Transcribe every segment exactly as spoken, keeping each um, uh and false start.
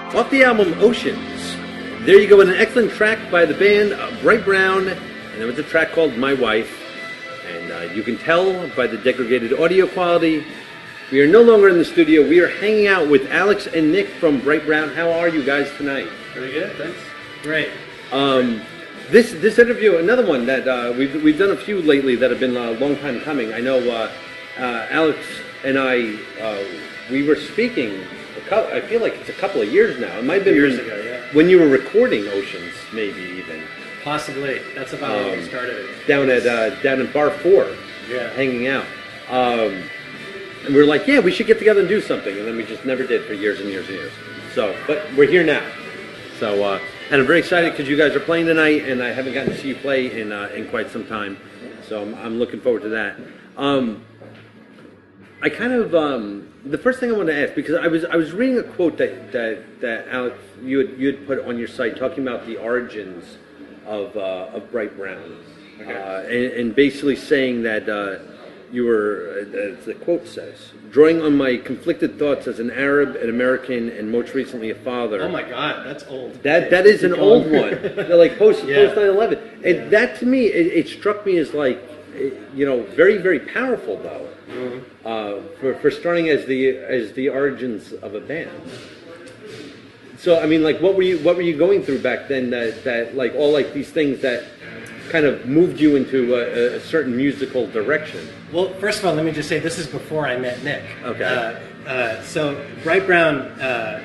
Off the album Oceans, there you go with an excellent track by the band uh, Bright Brown, and there was a track called My Wife. And uh, you can tell by the degraded audio quality, we are no longer in the studio. We are hanging out with Alex and Nick from Bright Brown. How are you guys tonight? Pretty good, thanks. Great. Um, this this interview, another one that uh, we've we've done a few lately that have been a long time coming. I know uh, uh, Alex and I uh, we were speaking. I feel like it's a couple of years now. It might have been years when, ago, yeah. when you were recording Oceans, maybe even Possibly. That's about um, when we started it. down at uh, down at Bar Four, Yeah. hanging out. Um, and we were like, yeah, we should get together and do something, and then we just never did for years and years and years. So, but we're here now. So, uh, and I'm very excited because you guys are playing tonight, and I haven't gotten to see you play in uh, in quite some time. So I'm, I'm looking forward to that. Um, I kind of um, the first thing I wanted to ask, because I was I was reading a quote that that, that Alex you had you had put on your site talking about the origins of uh, of Bright Brown, Okay. uh, and, and basically saying that uh, you were, uh, as the quote says, drawing on my conflicted thoughts as an Arab, an American, and most recently a father. Oh my God, that's old. That that is an old one. They're like post Yeah. post nine eleven, and that to me it, it struck me as like, you know, very very powerful though. Mm-hmm. Uh, for, for starting as the as the origins of a band. So I mean, like, what were you what were you going through back then that, that like all like these things that kind of moved you into a, a certain musical direction? Well, first of all, let me just say this is before I met Nick. Okay. Uh, uh, so Bright Brown, uh,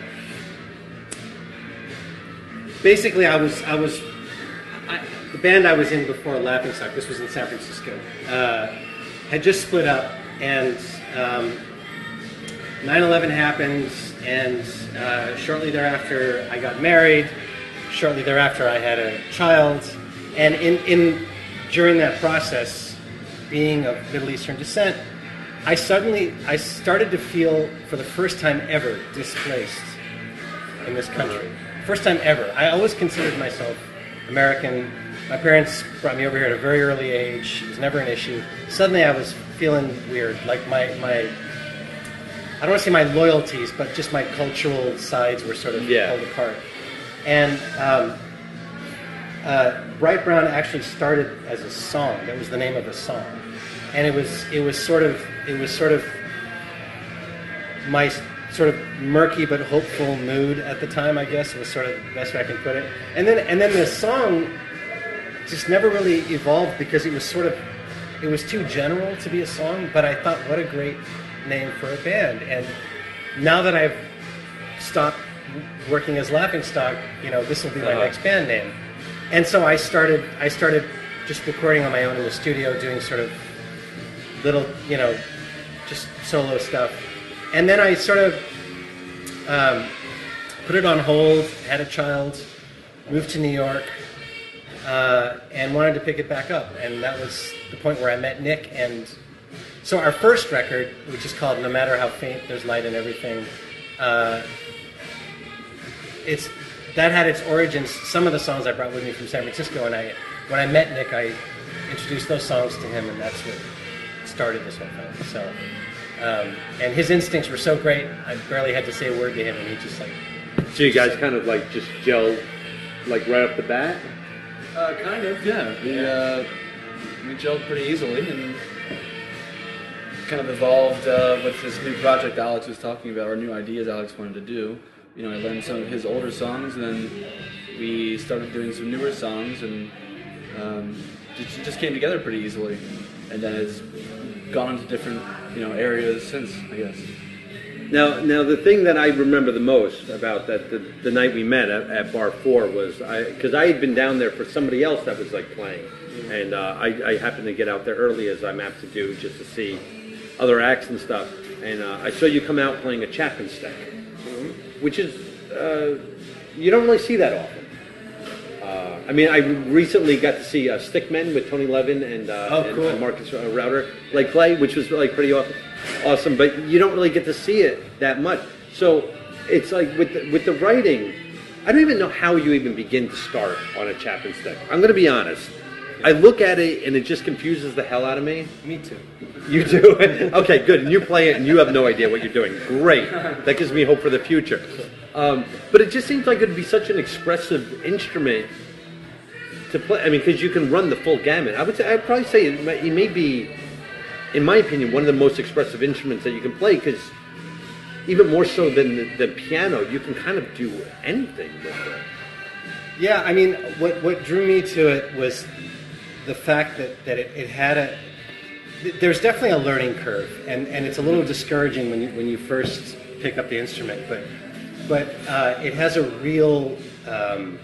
basically, I was I was I, the band I was in before Laughing Stock. This was in San Francisco. Uh, had just split up, and um, nine eleven happened, and uh, shortly thereafter I got married. Shortly thereafter I had a child, and in, in during that process, being of Middle Eastern descent, I suddenly I started to feel for the first time ever displaced in this country. First time ever. I always considered myself American. My parents brought me over here at a very early age. It was never an issue. Suddenly I was feeling weird, like my, my I don't want to say my loyalties, but just my cultural sides were sort of Yeah. pulled apart. And um, uh, Bright Brown actually started as a song. That was the name of a song. And it was it was sort of it was sort of my sort of murky but hopeful mood at the time, I guess, was sort of the best way I can put it. And then and then the song just never really evolved because it was sort of, it was too general to be a song, but I thought, what a great name for a band. And now that I've stopped working as Laughing Stock, you know, this will be my Uh-huh. next band name. And so I started, I started just recording on my own in the studio, doing sort of little, you know, just solo stuff. And then I sort of um, put it on hold, had a child, moved to New York, uh, and wanted to pick it back up. And that was the point where I met Nick. And so our first record, which is called No Matter How Faint, There's Light in Everything, uh, it's that had its origins. Some of the songs I brought with me from San Francisco, and I, when I met Nick, I introduced those songs to him, and that's what started this whole thing. So, um, and his instincts were so great, I barely had to say a word to him, and he just like. So you guys kind of like just gelled like right off the bat? Uh, kind of, yeah. We, uh, we gelled pretty easily and kind of evolved uh, with this new project Alex was talking about, or new ideas Alex wanted to do. You know, I learned some of his older songs, and then we started doing some newer songs, and um, it just came together pretty easily. And then it's gone into different, you know, areas since, I guess. Now, now the thing that I remember the most about that the, the night we met at, at Bar Four was I because I had been down there for somebody else that was like playing, and uh, I, I happened to get out there early as I'm apt to do just to see other acts and stuff, and uh, I saw you come out playing a Chapman stick, which is uh, you don't really see that often. Uh, I mean, I recently got to see uh, Stickmen with Tony Levin and, uh, Oh, and cool. uh, Marcus uh, Router like play, which was like pretty awesome. Awesome, but you don't really get to see it that much. So it's like with the, with the writing, I don't even know how you even begin to start on a Chapman stick. I'm going to be honest. I look at it and it just confuses the hell out of me. Me too. You do? Okay, good. And you play it and you have no idea what you're doing. Great. That gives me hope for the future. Um, but it just seems like it'd be such an expressive instrument to play. I mean, because you can run the full gamut. I would say I'd probably say it may, it may be, in my opinion, one of the most expressive instruments that you can play. Because even more so than the, the piano, you can kind of do anything with it. Yeah, I mean, what what drew me to it was the fact that, that it, it had a... There's definitely a learning curve, and, and it's a little discouraging when you when you first pick up the instrument, but but uh, it has a real... Um,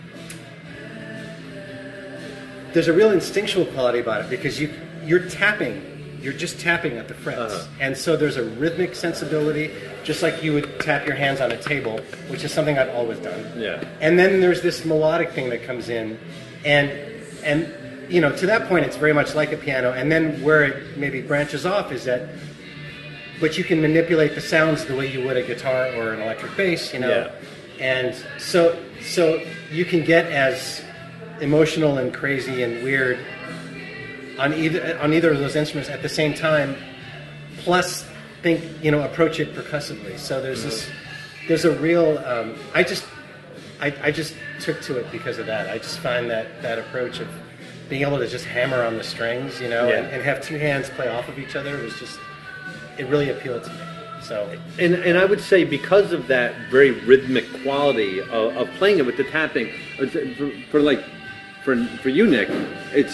there's a real instinctual quality about it, because you, you're tapping. You're just tapping at the frets. Uh-huh. And so there's a rhythmic sensibility, just like you would tap your hands on a table, which is something I've always done. Yeah. And then there's this melodic thing that comes in, and and you know, to that point it's very much like a piano. And then where it maybe branches off is that, but you can manipulate the sounds the way you would a guitar or an electric bass, you know. Yeah. And so so you can get as emotional and crazy and weird on either on either of those instruments at the same time, plus think you know approach it percussively. So there's this there's a real um, I just I, I just took to it because of that. I just find that that approach of being able to just hammer on the strings, you know, Yeah. and, and have two hands play off of each other was just it really appealed to me. So And and I would say because of that very rhythmic quality of, of playing it with the tapping, for, for like for for you, Nick, it's.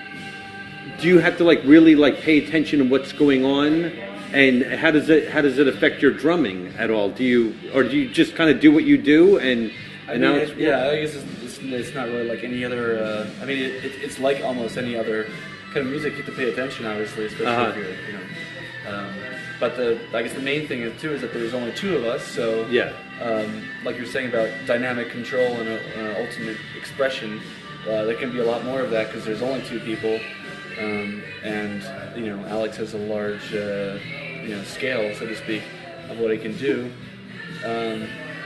Do you have to like really like pay attention to what's going on, and how does it how does it affect your drumming at all? Do you or do you just kind of do what you do and I and mean, now it, it's yeah, I guess it's, it's, it's not really like any other. Uh, I mean, it, it, it's like almost any other kind of music. You have to pay attention, obviously, especially Uh-huh. if you're, you know. Um, but the I guess the main thing is too is that there's only two of us, so Yeah. Um, like you're saying about dynamic control and uh, ultimate expression, uh, there can be a lot more of that because there's only two people. Um, and you know, Alex has a large, uh, you know, scale, so to speak, of what he can do, um,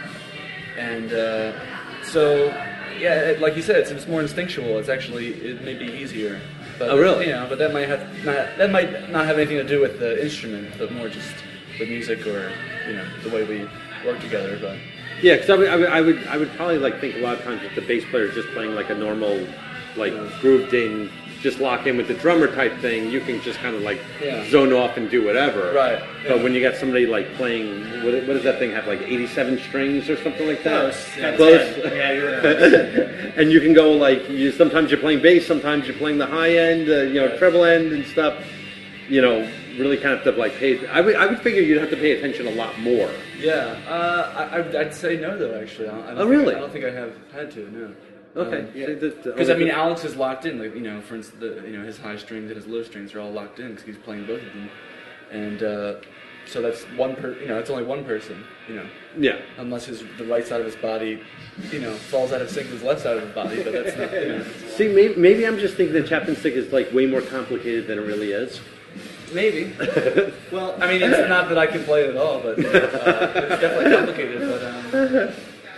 and uh, so yeah, it, like you said, it's, it's more instinctual. It's actually it may be easier. But, Oh, really? You know, but that might have not that might not have anything to do with the instrument, but more just the music or you know the way we work together. But yeah, because I would, I would I would I would probably like think a lot of times if the bass player is just playing like a normal, like Yeah. grooved in. Just lock in with the drummer type thing, you can just kind of like Yeah. zone off and do whatever. Right, But yeah. when you got somebody like playing, what, what does that thing have, like eighty-seven strings or something like that? Close, yeah. Close. yeah, you're right. And you can go like, you sometimes you're playing bass, sometimes you're playing the high end, uh, you know, Yeah. treble end and stuff. You know, really kind of have to like pay. I would, I would figure you'd have to pay attention a lot more. yeah, uh, I, I'd- I'd say no though. Actually, I don't, I don't Oh, think- really? I don't think I have had to. No. Okay. Because Because I mean, Alex is locked in. Like you know, for instance, the, you know his high strings and his low strings are all locked in because he's playing both of them, and uh, so that's one per. You know, it's only one person. You know, yeah. unless his the right side of his body, you know, falls out of sync with his left side of his body. But that's not. You know, See, maybe, maybe I'm just thinking that Chapman Stick is like way more complicated than it really is. maybe. Well, I mean, it's not that I can play it at all, but you know, uh, it's definitely complicated. But um,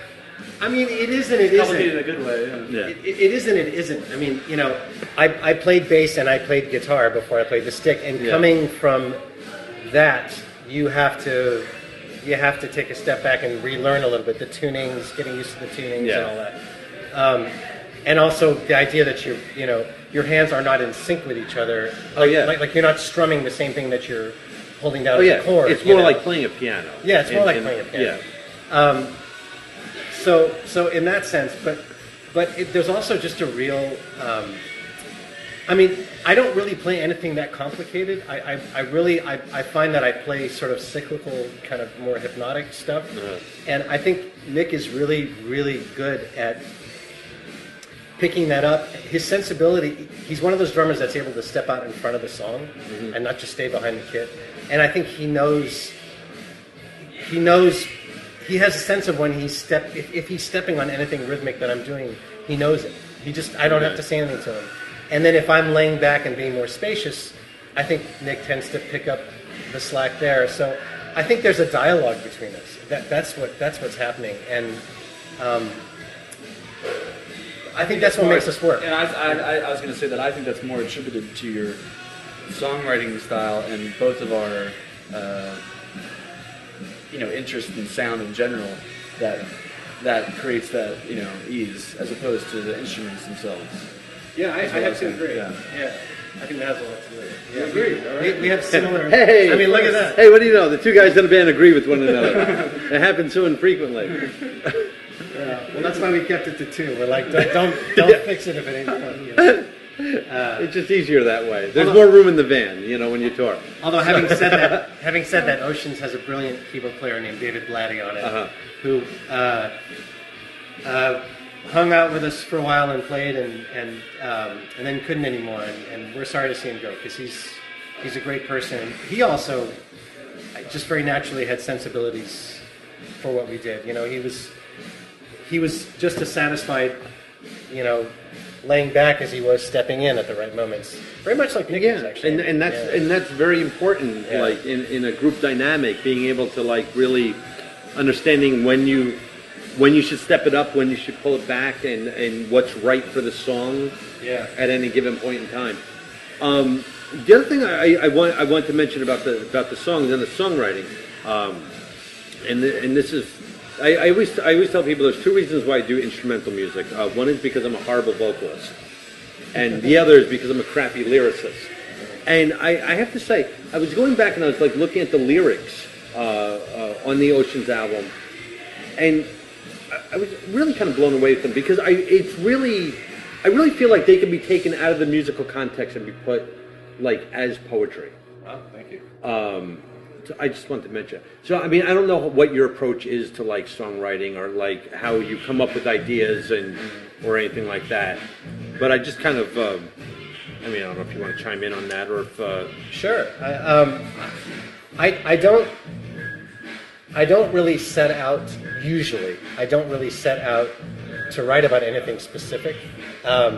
I mean, it is and it complicated isn't. in a good way. Yeah. Yeah. It, it it is and it isn't. I mean, you know, I, I played bass and I played guitar before I played the stick, and Yeah. coming from that, you have to you have to take a step back and relearn a little bit the tunings, getting used to the tunings Yeah. and all that, um, and also the idea that you you know your hands are not in sync with each other. Oh, yeah. like, like you're not strumming the same thing that you're holding down Oh as yeah, a chord. it's you more know? like playing a piano. Yeah, it's more In- like in- playing a piano. Yeah. Um, so, so in that sense, but but it, there's also just a real. Um, I mean, I don't really play anything that complicated. I, I, I really, I, I find that I play sort of cyclical, kind of more hypnotic stuff, Uh-huh. and I think Nick is really, really good at picking that up. His sensibility. He's one of those drummers that's able to step out in front of the song and not just stay behind the kit. And I think he knows. He knows. He has a sense of when he's step. If, if he's stepping on anything rhythmic that I'm doing, he knows it. He just. I don't have to say anything to him. And then if I'm laying back and being more spacious, I think Nick tends to pick up the slack there. So I think there's a dialogue between us. That that's what that's what's happening. And um, I think that's what makes us work. And I, I, I was going to say that I think that's more attributed to your songwriting style and both of our, uh, you know, interest in sound in general that that creates that, you know, ease as opposed to the instruments themselves. Yeah, I, I That's what I have was to saying, agree. yeah. Yeah. I think that has a lot to do with it. You Yeah. agree, all We, right. we have similar. Hey, I mean, look at that. Hey, what do you know? The two guys in the band agree with one another. It happens so infrequently. Yeah. Well, that's why we kept it to two. We're like, don't don't, don't fix it if it ain't fun. You know? It's just easier that way. There's more room in the van, you know, when you tour. Although having said that, having said that, Oceans has a brilliant keyboard player named David Blatty on it, Uh-huh. who uh, uh, hung out with us for a while and played, and and um, and then couldn't anymore. And, and we're sorry to see him go because he's he's a great person. He also just very naturally had sensibilities for what we did. You know, he was he was just as satisfied, you know, laying back as he was stepping in at the right moments. Very much like Nick is, actually. and and that's Yeah. and that's very important. Yeah. Like in, in a group dynamic, being able to like really understanding when you when you should step it up, when you should pull it back, and and what's right for the song Yeah. at any given point in time. Um, the other thing I, I want I want to mention about the about the songs and the songwriting, um, and the, and this is. I, I always I always tell people there's two reasons why I do instrumental music. Uh, one is because I'm a horrible vocalist, and the other is because I'm a crappy lyricist. And I, I have to say, I was going back and I was like looking at the lyrics uh, uh, on the Oceans album, and I, I was really kind of blown away with them because I it's really I really feel like they can be taken out of the musical context and be put like as poetry. Well, thank you. Um, so I just wanted to mention. So I mean, I don't know what your approach is to like songwriting or like how you come up with ideas and or anything like that. But I just kind of, um, I mean, I don't know if you want to chime in on that or if. Uh, Sure. I, um, I I don't I don't really set out usually. I don't really set out to write about anything specific. Um,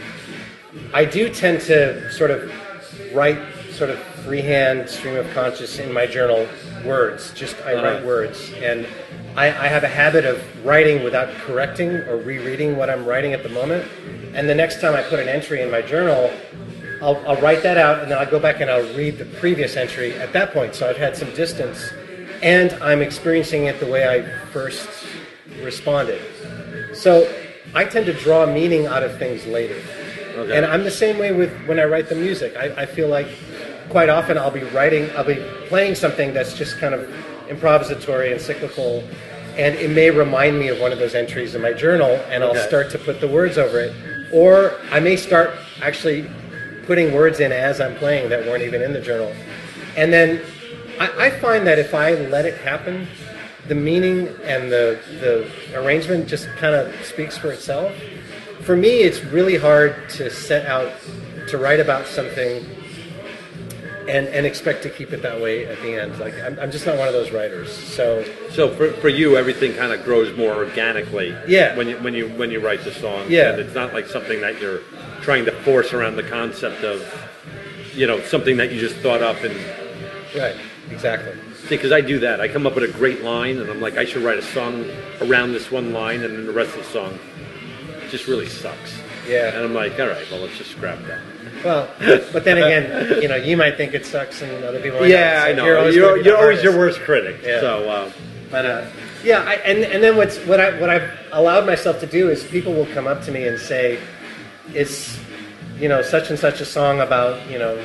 I do tend to sort of write sort of freehand stream of conscious in my journal words. Just I Uh-huh. write words, and I, I have a habit of writing without correcting or rereading what I'm writing at the moment. And the next time I put an entry in my journal, I'll, I'll write that out, and then I'll go back and I'll read the previous entry at that point. So I've had some distance, and I'm experiencing it the way I first responded. So I tend to draw meaning out of things later. Okay. And I'm the same way with when I write the music. I, I feel like quite often I'll be writing, I'll be playing something that's just kind of improvisatory and cyclical, and it may remind me of one of those entries in my journal, and I'll Okay. start to put the words over it. Or I may start actually putting words in as I'm playing that weren't even in the journal. And then I, I find that if I let it happen, the meaning and the, the arrangement just kind of speaks for itself. For me, it's really hard to set out to write about something and, and expect to keep it that way at the end. Like I'm, I'm just not one of those writers. So so for for you, everything kind of grows more organically. Yeah. When you when you when you write the song. Yeah. And it's not like something that you're trying to force around the concept of, you know, something that you just thought up and. right, exactly. See, because I do that. I come up with a great line, and I'm like, I should write a song around this one line, and then the rest of the song just really sucks. Yeah. And I'm like, all right, well, let's just scrap that. Well, but then again, you know, you might think it sucks, and other people might Yeah, not. So I know. You're You're, always, you're, gonna be the always your hardest. worst critic. Yeah. So, uh, But uh, yeah, I, and and then what's what I what I've allowed myself to do is people will come up to me and say, "It's you know such and such a song about you know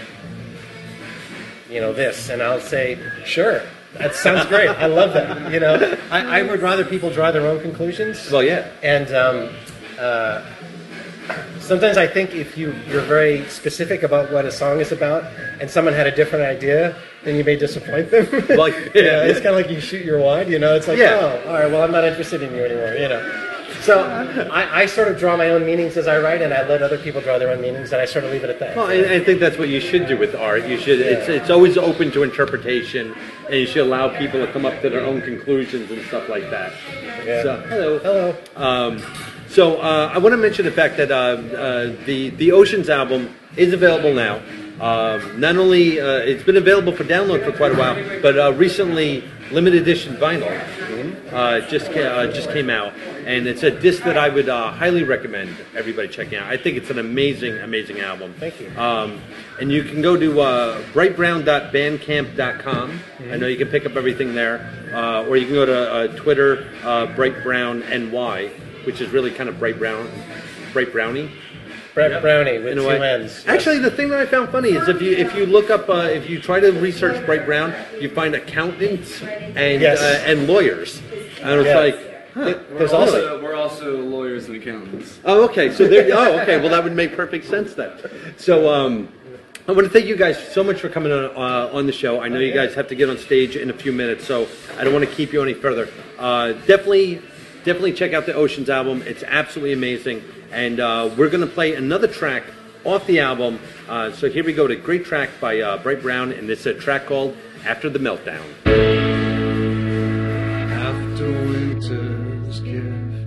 you know this," and I'll say, "Sure, that sounds great. I love that." You know, I, I would rather people draw their own conclusions. well, yeah. And um, uh, sometimes I think if you, you're very specific about what a song is about and someone had a different idea, then you may disappoint them. Well, yeah, it's kind of like you shoot your wad, you know? It's like, Yeah. oh, all right, well, I'm not interested in you anymore, you know? So I, I sort of draw my own meanings as I write, and I let other people draw their own meanings, and I sort of leave it at that. Well, I, I think that's what you should do with art. You should. It's it's always open to interpretation, and you should allow people to come up to their own conclusions and stuff like that. Yeah. So, hello. Hello. Um, so uh, I want to mention the fact that uh, uh, the the Oceans album is available now. Um, not only uh, it's been available for download for quite a while, but uh, recently limited edition vinyl uh, just ca- uh, just came out, and it's a disc that I would uh, highly recommend everybody checking out. I think it's an amazing, amazing album. Thank you. Um, and you can go to uh, bright brown dot bandcamp dot com. Mm-hmm. I know you can pick up everything there, uh, or you can go to uh, Twitter, uh, Bright Brown N Y, which is really kind of Bright Brown, Bright Brownie. Brett Yep. Brownie with In a two way. N's. Actually, the thing that I found funny is if you if you look up uh, if you try to research Bright Brown, you find accountants and Yes. uh, and lawyers, and it's Yeah. like, huh, It- there's we're also also, we're also lawyers and accountants. oh okay, so there, oh okay, well that would make perfect sense then. So um, I want to thank you guys so much for coming on uh, on the show. I know you guys have to get on stage in a few minutes, so I don't want to keep you any further. Uh, definitely. Definitely check out the Oceans album. It's absolutely amazing. And uh, we're going to play another track off the album. Uh, so here we go to great track by uh, Bright Brown, and it's a track called After the Meltdown. After winter's gift